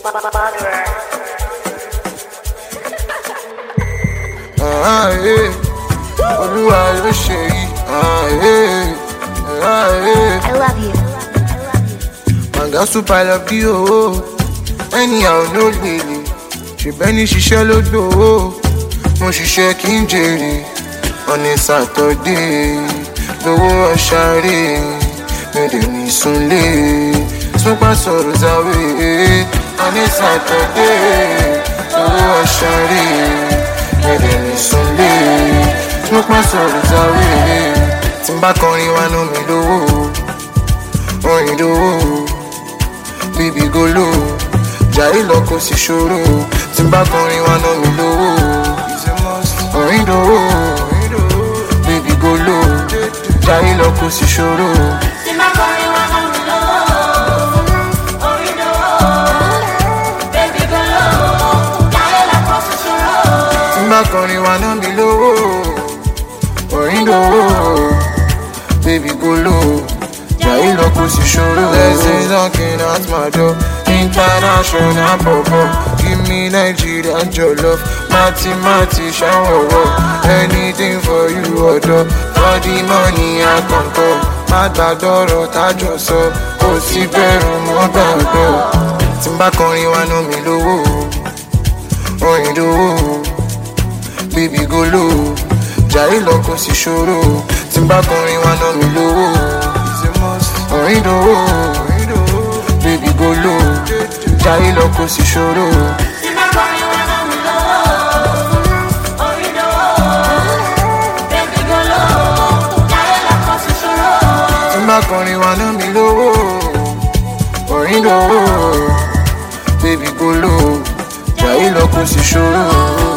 Olúwa ló ṣe yìí. I love you. Manga super love bí owó. Anyhow no gbèlè. Ṣèbẹ́ni ṣiṣẹ́ ló gbòó. Mo ṣiṣẹ́ kí n jèrè. On a Saturday. Lówó ọ̀ṣàrè. Mi ò dé ní súnlé. Súnpá sọ̀rọ̀ záwé. On a Saturday. Lówó ọ̀ṣàrè. Mi ò dé ní súnlé. Súnpá sọ̀rọ̀ záwé. Tí n bá kọrin wá ná mi lówó. Orin lówó. Baby go low. Jàre lọ kò sí ṣòro. Tí n bá kọrin wá ná mi lówó. Orin lówó. Baby go low. Jàre lọ kò sí ṣòro. Tí n bá kọrin wá ná mi lówó. Orin lówó. Baby go low. Jàre lọ kò sí ṣòro. Tí n bá kọrin wá ná mi lówó. Orin lówó. Baby go low. Jàre lọ kò sí ṣòro. Blessings knocking at my door. International pop-up. Give me Nigeria jollof. Mati shower. Anything for you ọ̀dọ́. For the money I concur. Má gbàdọ̀rọ̀ tájọ sọ. Kò sí bẹ̀rù mọ́ gbàgbọ́. Tí n bá kọrin wá ná mi lówó. Orin lówó. Baby go low. Jàre lọ kò sí ṣòro. Tí n bá kọrin wá ná mi lówó. Orin lówó. Baby go low. Jàre lọ kò sí ṣòro. Tí n bá kọrin wá ná mi lówó. Orin lówó. Baby go low. Jàre lọ kò sí ṣòro. Tí n bá kọrin wá ná mi lówó. Orin lówó. Baby go low. Jàre lọ kò sí ṣòro.